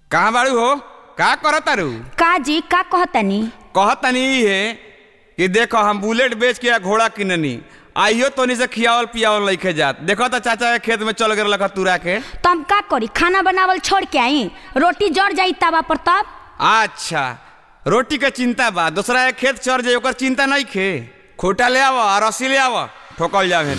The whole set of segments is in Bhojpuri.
कहाँ बाड़ू हो? का करतारू? का जी का कहतनी? कहतनी है कि देखो हम बुलेट बेच के घोड़ा किननी आइयो तोनी से खियावल पियावल लइके जात। देखो तो चाचा के खेत में चल गए तुरा के। तो हम का करी? खाना बनावल छोड़ के आई? रोटी जड़ जाई तवा पर तब। अच्छा रोटी के चिंता बा, दूसरा एक खेत चढ़ जाए ओकर चिंता नहीं खे। खोटा ले आवा और रस्सी ले आवा, ठोकल जावे।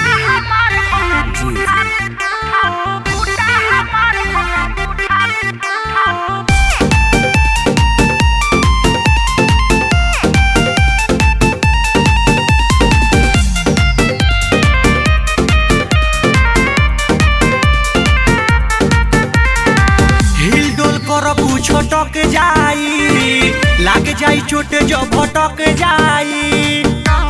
छटक जाई लाग जाई चोट जो भटक जाई।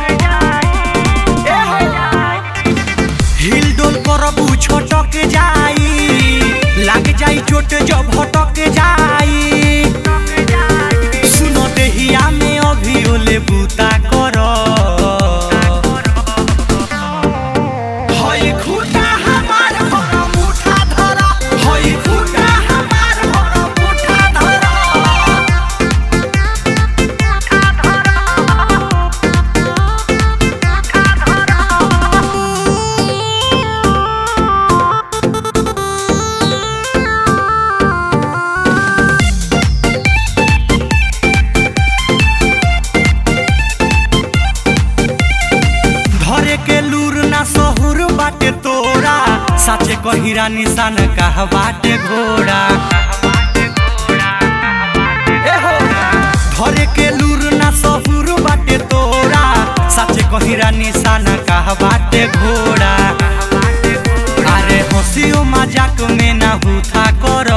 हिल डोल करबू छटक जाई लाग जाई चोट जो भटक जाई। सुनो देहिया में अभी ओले बूता करो साचे कहिरा निशान कहा बाटे घोड़ा। धरे के लूर ना सहुर बाटे तोरा, साचे कहिरा निशान कहा बाटे घोड़ा। अरे हंसियो मजाक में ना हुथा करो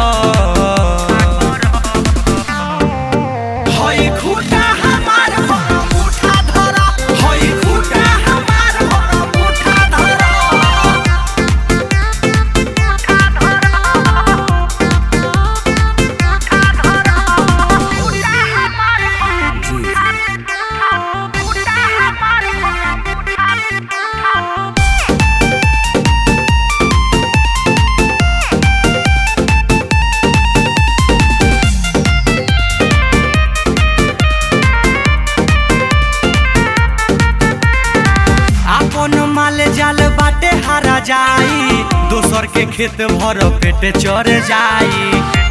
जाई। दोसर के खेत भर पेटे चढ़ जाई।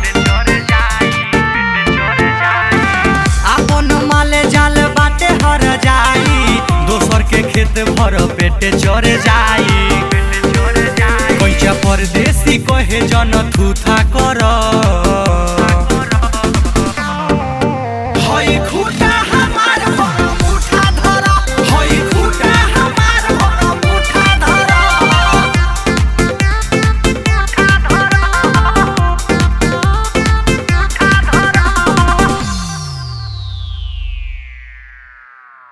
अपन माले जाल बाटे हर जाई। दोसर के खेत भर पेटे चढ़ जाई। कैचा परदेसी कहे जन थूथा कर।